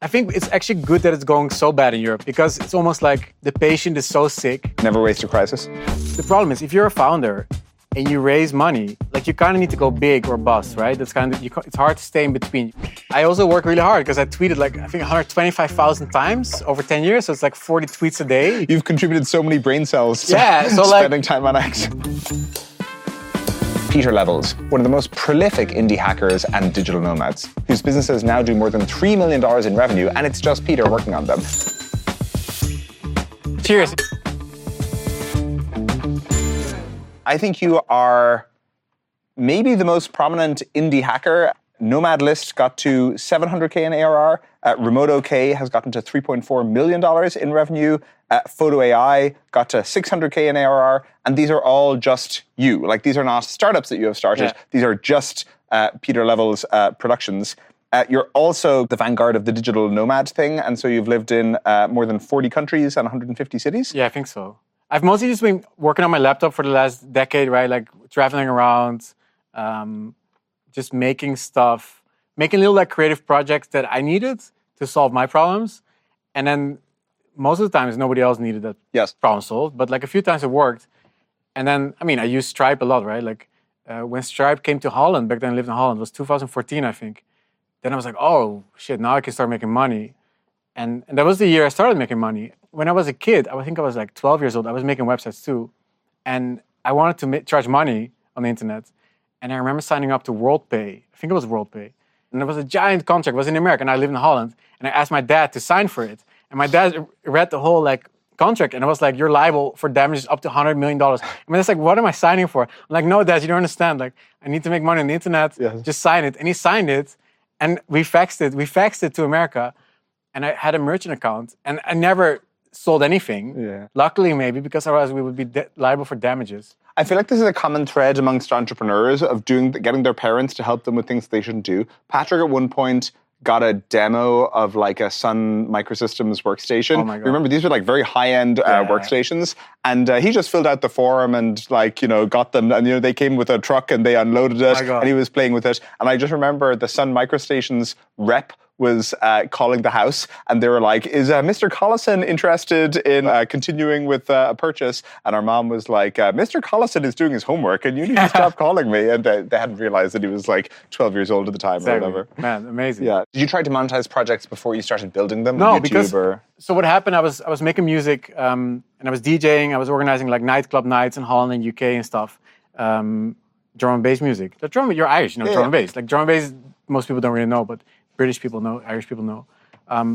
I think it's actually good that it's going so bad in Europe because it's almost like the patient is so sick. Never waste a crisis. The problem is if you're a founder and you raise money, like you kind of need to go big or bust, right? That's kind of, it's hard to stay in between. I also work really hard because I tweeted like, I think 125,000 times over 10 years. So it's like 40 tweets a day. You've contributed so many brain cells to so spending time on X. Pieter Levels, one of the most prolific indie hackers and digital nomads, whose businesses now do more than $3 million in revenue, and it's just Peter working on them. Cheers. I think you are maybe the most prominent indie hacker. Nomad List got to 700K in ARR. Remote OK has gotten to $3.4 million in revenue. Photo AI got to 600K in ARR. And these are all just you. Like, these are not startups that you have started. Yeah. These are just Pieter Levels productions. You're also the vanguard of the digital nomad thing. And so you've lived in more than 40 countries and 150 cities. Yeah, I think so. I've mostly just been working on my laptop for the last decade, right? Like traveling around, just making stuff, making little like creative projects that I needed to solve my problems. And then most of the times nobody else needed that problem solved, but like a few times it worked. And then, I mean, I used Stripe a lot, right? Like when Stripe came to Holland, back then I lived in Holland, it was 2014, I think. Then I was like, oh shit, now I can start making money. And that was the year I started making money. When I was a kid, I think I was like 12 years old, I was making websites too. And I wanted to charge money on the internet. And I remember signing up to WorldPay. I think it was WorldPay. And it was a giant contract. It was in America, and I live in Holland. And I asked my dad to sign for it. And my dad read the whole like contract, and it was like, you're liable for damages up to $100 million. I mean, it's like, what am I signing for? I'm like, no, Dad, you don't understand. Like, I need to make money on the internet. Yes. Just sign it. And he signed it, and we faxed it. We faxed it to America, and I had a merchant account, and I never sold anything. Yeah. Luckily, maybe, because otherwise we would be liable for damages. I feel like this is a common thread amongst entrepreneurs of getting their parents to help them with things they shouldn't do. Patrick at one point got a demo of like a Sun Microsystems workstation. Oh my God. Remember, these were like very high-end workstations. And he just filled out the form and like, got them. And, they came with a truck and they unloaded it and he was playing with it. And I just remember the Sun Microstations rep was calling the house, and they were like, is Mr. Collison interested in continuing with a purchase? And our mom was like, Mr. Collison is doing his homework and you need to stop calling me. And they hadn't realized that he was like 12 years old at the time or whatever. Man, amazing. Yeah. Did you try to monetize projects before you started building them? No, so what happened, I was making music and I was DJing, I was organizing like nightclub nights in Holland and UK and stuff. Drum and bass music. You're Irish, drum and bass. Like drum and bass, most people don't really know, but British people know, Irish people know.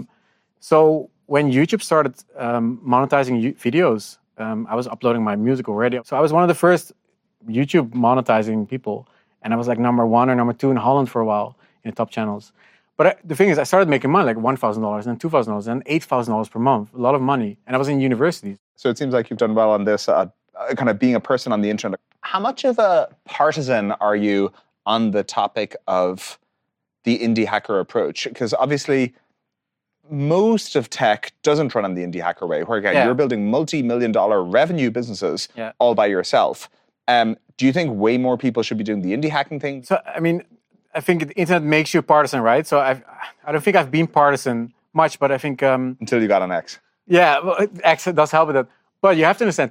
So when YouTube started monetizing videos, I was uploading my music already. So I was one of the first YouTube monetizing people. And I was like number 1 or number 2 in Holland for a while in the top channels. But the thing is, I started making money, like $1,000, then $2,000, then $8,000 per month. A lot of money. And I was in university. So it seems like you've done well on this, kind of being a person on the internet. How much of a partisan are you on the topic of the indie hacker approach? Because obviously most of tech doesn't run on the indie hacker way, where again, you're building multi-million-dollar revenue businesses all by yourself. Do you think way more people should be doing the indie hacking thing? So, I mean, I think the internet makes you partisan, right? So I don't think I've been partisan much, but I think... Until you got on X. Yeah, well, X does help with that. But you have to understand,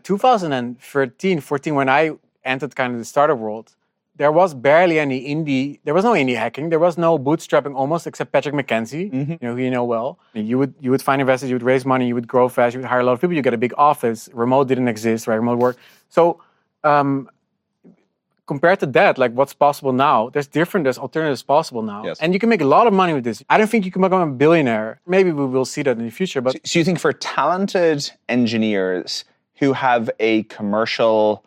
2013, 14, when I entered kind of the startup world, there was barely any indie. There was no indie hacking. There was no bootstrapping almost, except Patrick McKenzie, who you know well. You would find investors, you would raise money, you would grow fast, you would hire a lot of people, you get a big office. Remote didn't exist, right? Remote work. So compared to that, like what's possible now, there's alternatives possible now. Yes. And you can make a lot of money with this. I don't think you can become a billionaire. Maybe we will see that in the future. But so you think for talented engineers who have a commercial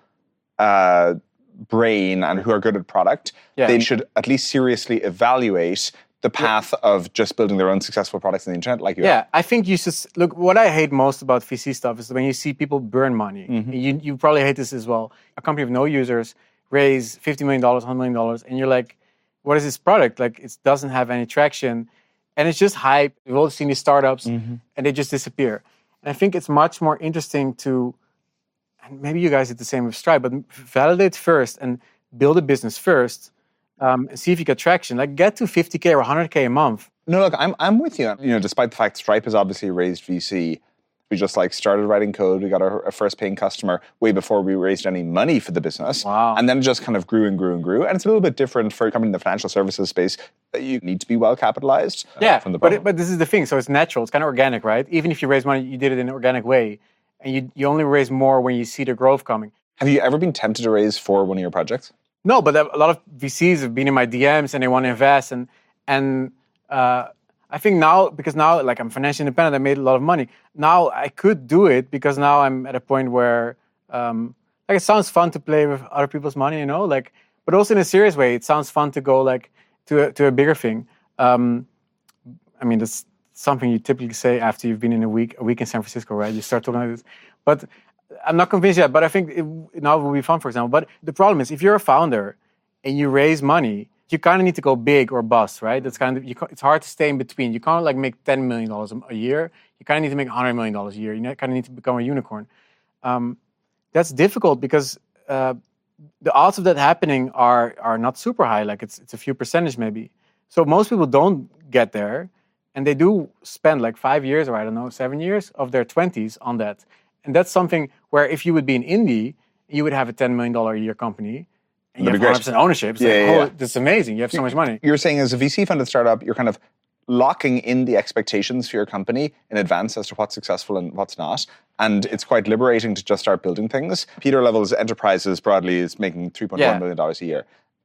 brain and who are good at product, they should at least seriously evaluate the path of just building their own successful products on the internet like you have. I think you should... Look, what I hate most about VC stuff is when you see people burn money. You probably hate this as well. A company with no users raise $50 million, $100 million, and you're like, what is this product? Like, it doesn't have any traction. And it's just hype. We've all seen these startups, and they just disappear. And I think it's much more interesting to... And maybe you guys did the same with Stripe, but validate first and build a business first and see if you get traction. Like get to 50K or 100K a month No, look, I'm with you. Despite the fact Stripe has obviously raised VC, we just started writing code. We got our first paying customer way before we raised any money for the business. Wow. And then it just kind of grew and grew and grew. And it's a little bit different for a company in the financial services space. You need to be well capitalized. From the but this is the thing. So it's natural. It's kind of organic, right? Even if you raise money, you did it in an organic way. And you only raise more when you see the growth coming. Have you ever been tempted to raise for one of your projects? No, but a lot of VCs have been in my DMs and they want to invest. And I think now, because now I'm financially independent, I made a lot of money. Now I could do it because now I'm at a point where it sounds fun to play with other people's money, but also in a serious way, it sounds fun to go to a bigger thing. That's something you typically say after you've been in a week in San Francisco, right? You start talking like this. But I'm not convinced yet, but I think now it will be fun, for example. But the problem is, if you're a founder and you raise money, you kind of need to go big or bust, right? That's it's hard to stay in between. You can't make $10 million a year. You kind of need to make $100 million a year. You kind of need to become a unicorn. That's difficult because the odds of that happening are not super high. It's a few percentage maybe. So most people don't get there, and they do spend 5 years or 7 years of their 20s on that. And that's something where if you would be an indie, you would have a $10 million a year company. And you have 100% ownership. It's this is amazing. You have so much money. You're saying as a VC-funded startup, you're kind of locking in the expectations for your company in advance as to what's successful and what's not. And it's quite liberating to just start building things. Peter Level's Enterprises broadly is making $3.1 million a year.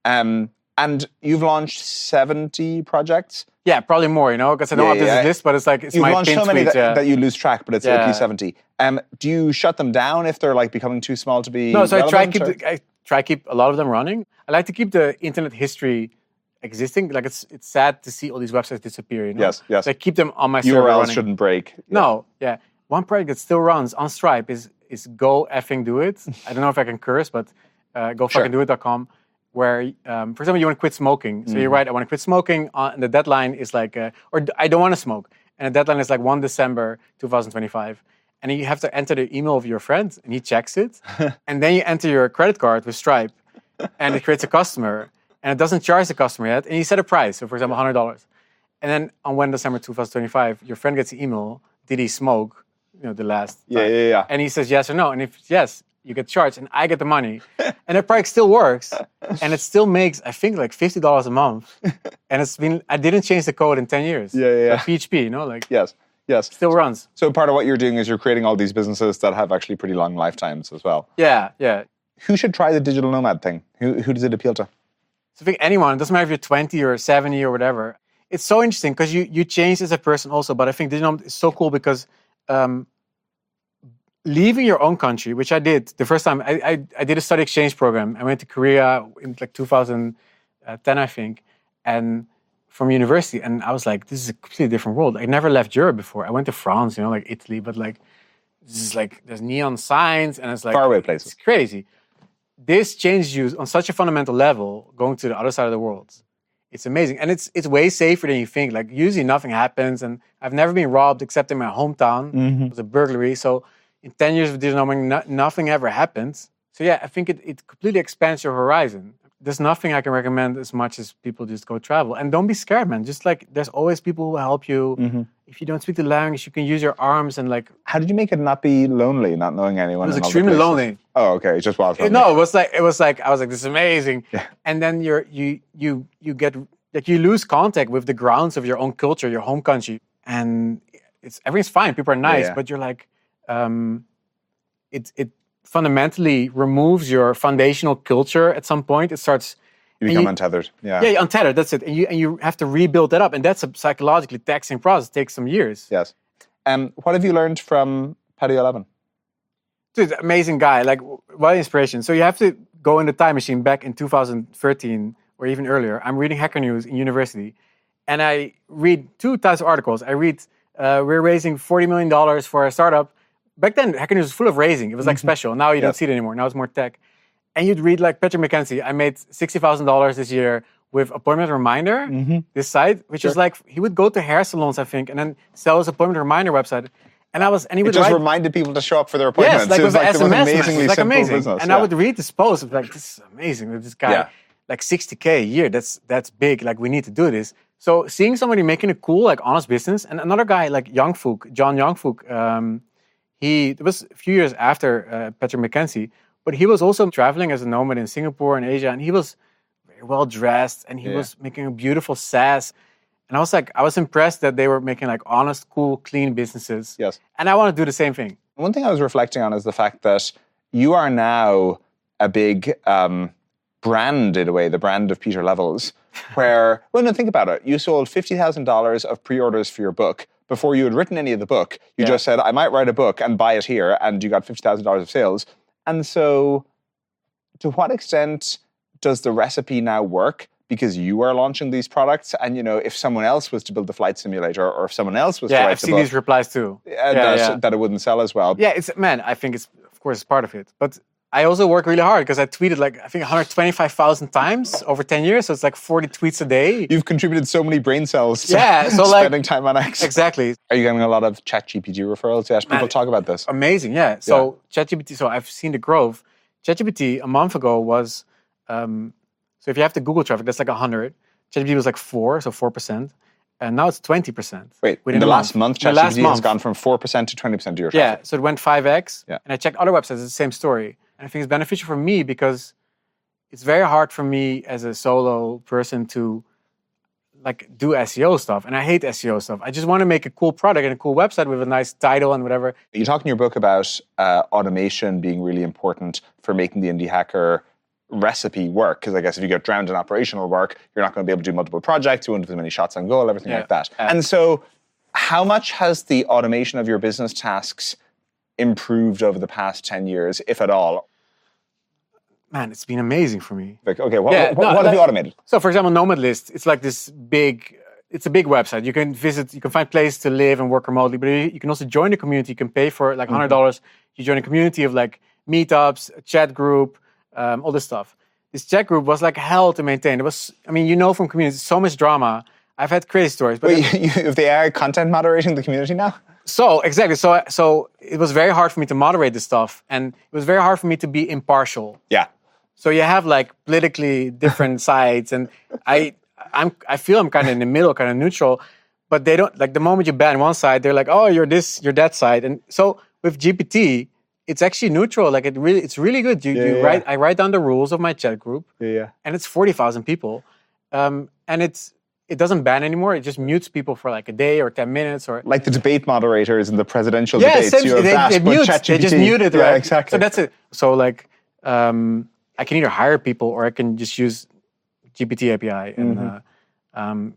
And you've launched 70 projects? Yeah, probably more, because I don't have this list, but it's it's you've my launched pin so many tweets, that you lose track, but it's at least 70. Do you shut them down if they're becoming too small to be No, so relevant, I try to keep a lot of them running. I like to keep the internet history existing. It's sad to see all these websites disappear. Yes. So I keep them on my server URLs running. shouldn't break. No, one project that still runs on Stripe is Go Effing Do It. I don't know if I can curse, but gofuckingdoit.com, where, for example, you want to quit smoking. So you write, I want to quit smoking, and the deadline is or I don't want to smoke. And the deadline is 1 December 2025. And you have to enter the email of your friend, and he checks it. And then you enter your credit card with Stripe, and it creates a customer, and it doesn't charge the customer yet. And you set a price, so for example, $100. And then on 1 December 2025, your friend gets the email, did he smoke, the last time? Yeah. And he says yes or no. And if it's yes, you get charged, and I get the money. And that project still works, and it still makes, I think, $50 a month. And I didn't change the code in 10 years. Yeah. PHP, Yes. Still runs. So part of what you're doing is you're creating all these businesses that have actually pretty long lifetimes as well. Yeah. Who should try the digital nomad thing? Who does it appeal to? So I think anyone, it doesn't matter if you're 20 or 70 or whatever. It's so interesting because you change as a person also, but I think digital nomad is so cool because leaving your own country, which I did the first time, I did a study exchange program. I went to Korea in 2010, I think, and from university, and I was this is a completely different world. I never left Europe before. I went to France, Italy, but this is there's neon signs, and it's faraway places. It's crazy. This changes you on such a fundamental level, going to the other side of the world. It's amazing, and it's way safer than you think. Usually nothing happens, and I've never been robbed except in my hometown. It was a burglary, so in 10 years of digital nomad, nothing ever happens. So yeah, I think it completely expands your horizon. There's nothing I can recommend as much as people just go travel. And don't be scared, man. Just there's always people who will help you. If you don't speak the language, you can use your arms and How did you make it not be lonely, not knowing anyone? It was extremely lonely. Oh, okay. It's just wild. No, it was I was this is amazing. Yeah. And then you get you lose contact with the grounds of your own culture, your home country. And everything's fine. People are nice, but you're it fundamentally removes your foundational culture at some point. It starts... You become untethered. Yeah, untethered, that's it. And you have to rebuild that up. And that's a psychologically taxing process. It takes some years. Yes. What have you learned from Paddy O'Levin? Dude, amazing guy. What inspiration. So you have to go in the time machine back in 2013 or even earlier. I'm reading Hacker News in university. And I read 2 types of articles. I read, we're raising $40 million for a startup. Back then, Hacker News was full of raising. It was special. Now you don't see it anymore. Now it's more tech. And you'd read Patrick McKenzie, I made $60,000 this year with Appointment Reminder, this site, which is he would go to hair salons, I think, and then sell his Appointment Reminder website. And he would just reminded people to show up for their appointments. Yes, with SMS, the most amazingly simple amazing. business. And I would read this post of this is amazing. This guy, $60K a year, that's big. We need to do this. So seeing somebody making a cool, like honest business, and another guy like John Youngfook, it was a few years after Patrick McKenzie, but he was also traveling as a nomad in Singapore and Asia, and he was very well dressed, and he was making a beautiful SaaS. And I was impressed that they were making like honest, cool, clean businesses. Yes. And I want to do the same thing. One thing I was reflecting on is the fact that you are now a big brand, in a way, the brand of Pieter Levels, where, think about it. You sold $50,000 of pre-orders for your book before you had written any of the book. You just said, I might write a book and buy it here, and you got $50,000 of sales. And so to what extent does the recipe now work? Because you are launching these products, and if someone else was to build the flight simulator, or if someone else was to write I've the seen book, these replies too. That it wouldn't sell as well. Yeah, I think it's, of course, it's part of it. But I also work really hard because I tweeted 125,000 times over 10 years. So it's like 40 tweets a day. You've contributed so many brain cells to so spending time on X. Exactly. Are you getting a lot of ChatGPT referrals? Yes, people talk about this. Amazing, yeah. So ChatGPT, so I've seen the growth. ChatGPT a month ago was, so if you have the Google traffic, that's like 100. ChatGPT was like 4, so 4%. And now it's 20%. Wait, in the last month, ChatGPT has gone from 4% to 20% of your traffic. Yeah, so it went 5x. Yeah. And I checked other websites, it's the same story. And I think it's beneficial for me because it's very hard for me as a solo person to do SEO stuff. And I hate SEO stuff. I just want to make a cool product and a cool website with a nice title and whatever. You talk in your book about automation being really important for making the Indie Hacker recipe work, because I guess if you get drowned in operational work, you're not going to be able to do multiple projects, you won't have as many shots on goal, everything like that. And so how much has the automation of your business tasks improved over the past 10 years, if at all? Man, it's been amazing for me. Okay, what have you automated? So for example, Nomad List, it's like this big, it's a big website. You can visit, you can find places to live and work remotely, but you can also join the community. You can pay for like $100. You join a community of like meetups, a chat group, all this stuff. This chat group was like hell to maintain. It was, from communities, so much drama. I've had crazy stories. But if they are content moderating the community now? So, exactly. So it was very hard for me to moderate this stuff. And it was very hard for me to be impartial. Yeah. So you have like politically different sides. And I feel I'm kind of in the middle, kind of neutral. But they don't, the moment you ban one side, they're like, oh, you're this, you're that side. And so with GPT, it's actually neutral. It's really good. I write down the rules of my chat group. And it's 40,000 people. And it doesn't ban anymore. It just mutes people for like a day or 10 minutes. Or like the debate moderators in the presidential debates. They just mute it, right? Yeah, exactly. So that's it. So I can either hire people or I can just use GPT API. And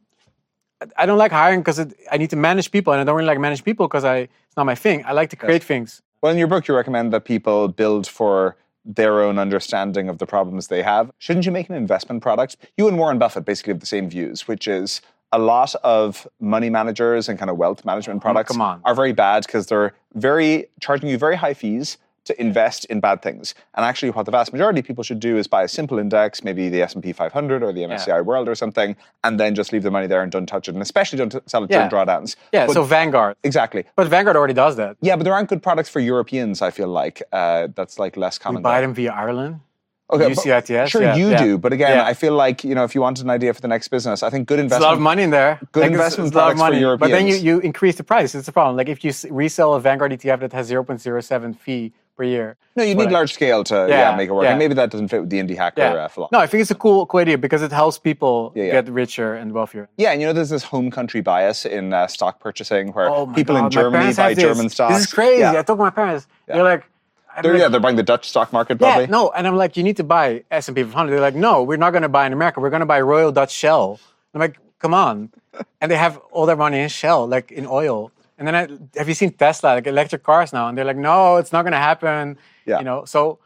I don't like hiring because I need to manage people, and I don't really like manage people because it's not my thing. I like to create things. Well, in your book, you recommend that people build for their own understanding of the problems they have. Shouldn't you make an investment product? You and Warren Buffett basically have the same views, which is a lot of money managers and kind of wealth management products are very bad because they're charging you very high fees to invest in bad things. And actually what the vast majority of people should do is buy a simple index, maybe the S&P 500 or the MSCI World or something, and then just leave the money there and don't touch it. And especially don't sell it during drawdowns. Yeah, so Vanguard. Exactly. But Vanguard already does that. Yeah, but there aren't good products for Europeans, I feel like. That's less common. We buy them via Ireland. Okay, UCITS. Sure, you do. But again, I feel like, if you wanted an idea for the next business, I think good investment. There's a lot of money in there. Good investment products for Europeans. But then you increase the price. It's a problem. Like if you resell a Vanguard ETF that has 0.07 fee per year. No, you need large scale to make it work. And maybe that doesn't fit with the Indie Hacker philosophy. No, I think it's a cool idea because it helps people get richer and wealthier. Yeah, and there's this home country bias in stock purchasing where people in Germany buy German stocks. This is crazy. I talk to my parents. They're like, they're buying the Dutch stock market probably. Yeah, no, and I'm like, you need to buy S&P 500. They're like, no, we're not going to buy in America. We're going to buy Royal Dutch Shell. I'm like, come on. And they have all their money in Shell, like in oil. And then have you seen Tesla, like electric cars now? And they're like, no, it's not going to happen. Yeah. So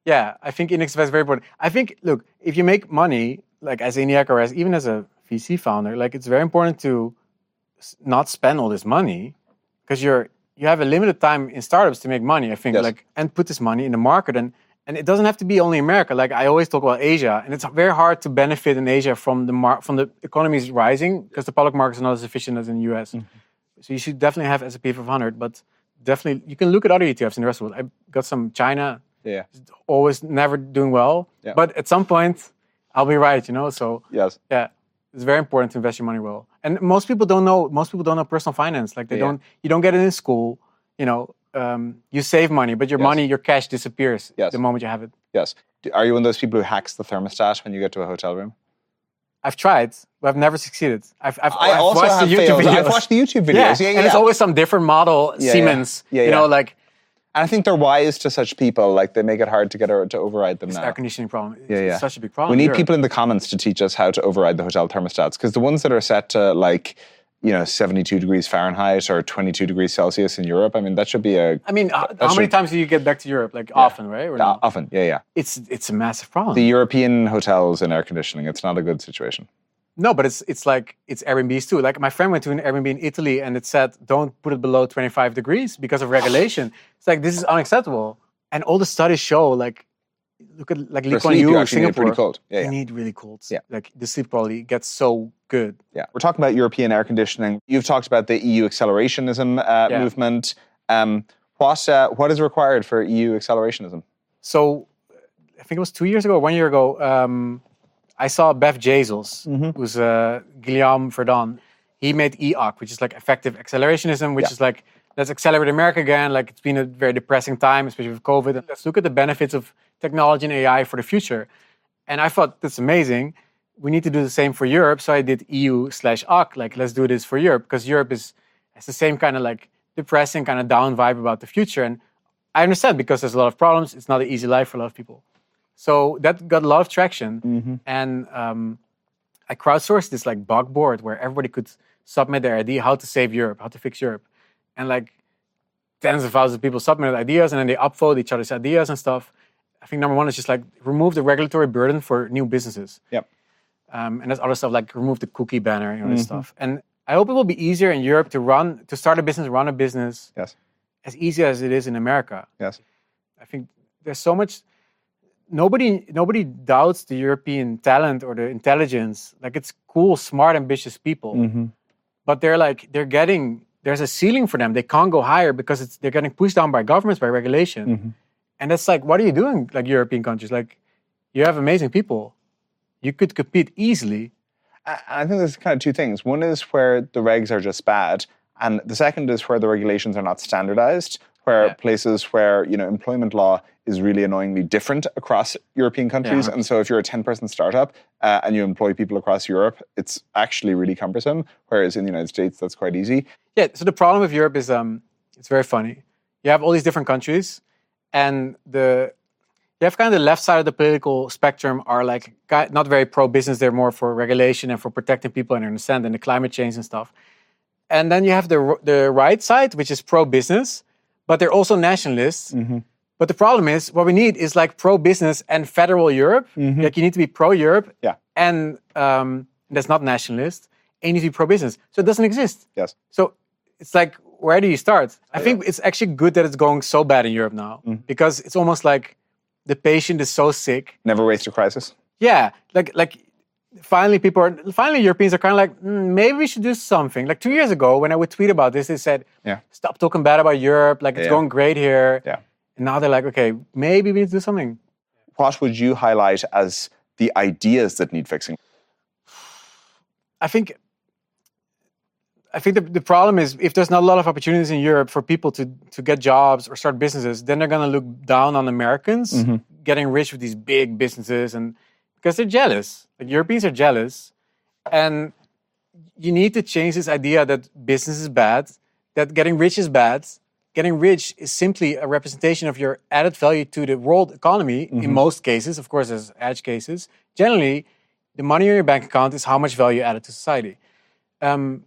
I think index investment is very important. I think, look, if you make money, like as Indie Hacker or even as a VC founder, like it's very important to not spend all this money because you have a limited time in startups to make money, I think, and put this money in the market. And it doesn't have to be only America. Like I always talk about Asia, and it's very hard to benefit in Asia from the economies rising because the public markets are not as efficient as in the US. Mm-hmm. So you should definitely have S&P 500, but definitely you can look at other ETFs in the rest of the world. I got some China, always never doing well, but at some point I'll be right, So yes, yeah. It's very important to invest your money well. And most people don't know. Most people don't know personal finance. Like you don't get it in school. You save money, but your money, your cash disappears the moment you have it. Yes. Are you one of those people who hacks the thermostat when you get to a hotel room? I've tried, but I've never succeeded. I've also watched have the YouTube failed. videos. I've watched the YouTube videos. And it's always some different model, Siemens. And I think they're wise to such people. Like they make it hard to get to override them it's now. Air conditioning problem. It's such a big problem. We need people in the comments to teach us how to override the hotel thermostats, because the ones that are set to 72 degrees Fahrenheit or 22 degrees Celsius in Europe, I mean, that should be how many times do you get back to Europe? Often, right? Or no? Often, yeah. It's a massive problem. The European hotels and air conditioning, it's not a good situation. No, but it's Airbnbs too. Like my friend went to an Airbnb in Italy and it said, don't put it below 25 degrees because of regulation. It's like, this is unacceptable. And all the studies show, look at Lee Kuan Yew, Singapore. Pretty cold. You need really cold. Yeah. Like the sleep quality gets so good. Yeah. We're talking about European air conditioning. You've talked about the EU accelerationism movement. What is required for EU accelerationism? So I think it was 2 years ago, 1 year ago, I saw Bev Jezels, who's Guillaume Verdon. He made EAC, which is like effective accelerationism, which is like, let's accelerate America again. Like it's been a very depressing time, especially with COVID. Let's look at the benefits of technology and AI for the future. And I thought, that's amazing. We need to do the same for Europe. So I did EU/AC, like let's do this for Europe, because Europe has the same kind of like depressing, kind of down vibe about the future. And I understand, because there's a lot of problems. It's not an easy life for a lot of people. So that got a lot of traction. And I crowdsourced this like bug board where everybody could submit their idea, how to save Europe, how to fix Europe. And like tens of thousands of people submitted ideas, and then they upvote each other's ideas and stuff. I think number one is just like remove the regulatory burden for new businesses. Yep. And there's other stuff like remove the cookie banner and all this stuff. And I hope it will be easier in Europe to start a business, run a business. Yes. As easy as it is in America. Yes. I think there's so much. Nobody doubts the European talent or the intelligence. Like it's cool, smart, ambitious people. But there's a ceiling for them. They can't go higher because they're getting pushed down by governments, by regulation. And that's like, what are you doing, like European countries? Like, you have amazing people. You could compete easily. I think there's kind of two things. One is where the regs are just bad. And the second is where the regulations are not standardized, where places where, employment law is really annoyingly different across European countries. And so if you're a 10-person startup and you employ people across Europe, it's actually really cumbersome. Whereas in the United States, that's quite easy. Yeah, so the problem with Europe is it's very funny. You have all these different countries, and you have kind of the left side of the political spectrum are like not very pro-business. They're more for regulation and for protecting people and understand and the climate change and stuff. And then you have the right side, which is pro-business, but they're also nationalists. But the problem is, what we need is like pro-business and federal Europe. Like you need to be pro-Europe, and that's not nationalist, and you need to be pro-business. So it doesn't exist. Yes. So it's like, where do you start? I think it's actually good that it's going so bad in Europe now, because it's almost like the patient is so sick. Never waste a crisis. Yeah, like finally Europeans are kind of like, maybe we should do something. Like 2 years ago, when I would tweet about this, they said, stop talking bad about Europe. Like it's going great here. Yeah. And now they're like, okay, maybe we need to do something. What would you highlight as the ideas that need fixing? I think the problem is, if there's not a lot of opportunities in Europe for people to get jobs or start businesses, then they're going to look down on Americans getting rich with these big businesses, and because they're jealous. Like Europeans are jealous, and you need to change this idea that business is bad, that getting rich is bad. Getting rich is simply a representation of your added value to the world economy. In most cases, of course, there's edge cases. Generally, the money in your bank account is how much value added to society. And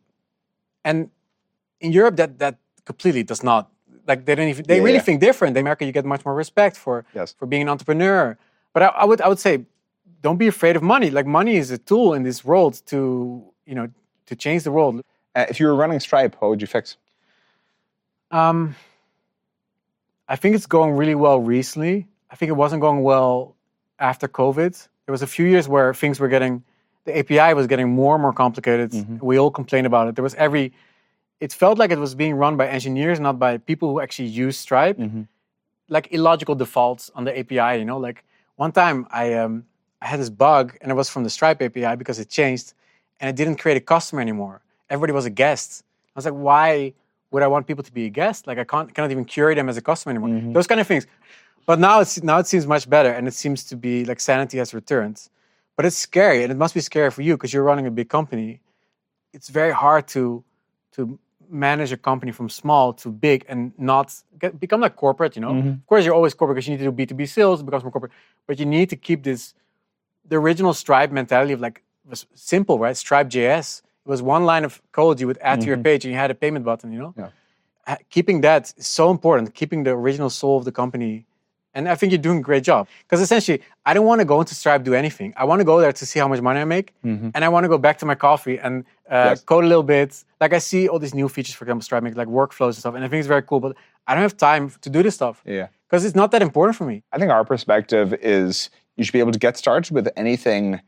in Europe, that completely does not. Like they don't even. They really think different. In America, you get much more respect for being an entrepreneur. But I would say, don't be afraid of money. Like money is a tool in this world to change the world. If you were running Stripe, what would you fix? I think it's going really well recently. I think it wasn't going well after COVID. There was a few years where the API was getting more and more complicated. We all complained about it. It felt like it was being run by engineers, not by people who actually use Stripe. Like illogical defaults on the API, Like one time I had this bug, and it was from the Stripe API because it changed. and I didn't create a customer anymore. Everybody was a guest. I was like, why would I want people to be a guest? Like I cannot even curate them as a customer anymore. Those kind of things. But now it seems much better, and it seems to be like sanity has returned. But it's scary, and it must be scary for you because you're running a big company. It's very hard to manage a company from small to big and not become like corporate, you know? Of course, you're always corporate because you need to do B2B sales, it becomes more corporate. But you need to keep the original Stripe mentality of like, it was simple, right? Stripe.js. It was one line of code you would add to your page and you had a payment button, you know? Yeah. Keeping that is so important, keeping the original soul of the company. And I think you're doing a great job. Because essentially, I don't want to go into Stripe, do anything. I want to go there to see how much money I make. And I want to go back to my coffee and code a little bit. Like I see all these new features, for example, Stripe makes like workflows and stuff. And I think it's very cool. But I don't have time to do this stuff. Yeah. Because it's not that important for me. I think our perspective is you should be able to get started with anything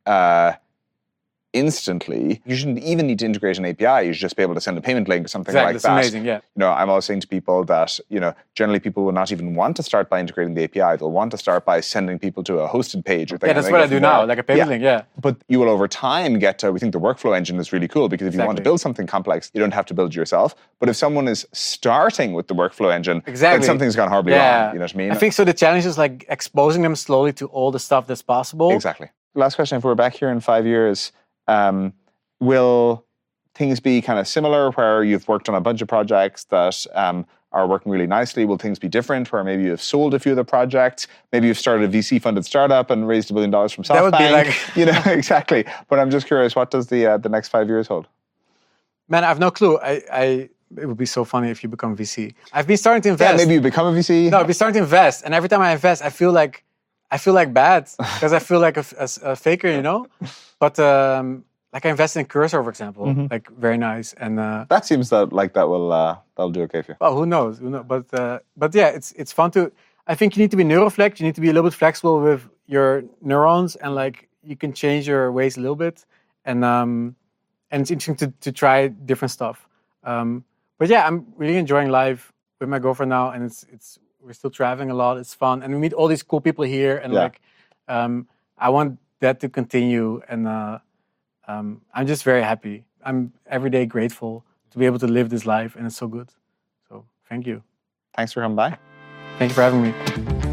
instantly. You shouldn't even need to integrate an API. You should just be able to send a payment link or something like that. That's amazing, yeah. You know, I'm always saying to people that, you know, generally people will not even want to start by integrating the API. They'll want to start by sending people to a hosted page. Or that's what I do now, like a payment link, yeah. But you will over time get to, we think the workflow engine is really cool because if you want to build something complex, you don't have to build it yourself. But if someone is starting with the workflow engine, then something's gone horribly wrong. You know what I mean? I think so the challenge is like exposing them slowly to all the stuff that's possible. Exactly. Last question, if we're back here in 5 years, will things be kind of similar where you've worked on a bunch of projects that are working really nicely? Will things be different where maybe you've sold a few of the projects? Maybe you've started a VC-funded startup and raised $1 billion from SoftBank? That would be like... you know, exactly. But I'm just curious, what does the next 5 years hold? Man, I have no clue. It would be so funny if you become VC. I've been starting to invest. Yeah, maybe you become a VC? No, I've been starting to invest. And every time I invest, I feel like bad because I feel like a faker, you know? But... like I invested in Cursor, for example, like very nice, and that seems that that'll do okay for you. Well, who knows? But yeah, it's fun to. I think you need to be neuroflex. You need to be a little bit flexible with your neurons, and like you can change your ways a little bit, and it's interesting to try different stuff. But yeah, I'm really enjoying life with my girlfriend now, and we're still traveling a lot. It's fun, and we meet all these cool people here, and I want that to continue, and. I'm just very happy. I'm every day grateful to be able to live this life, and it's so good. So thank you. Thanks for coming by. Thank you for having me.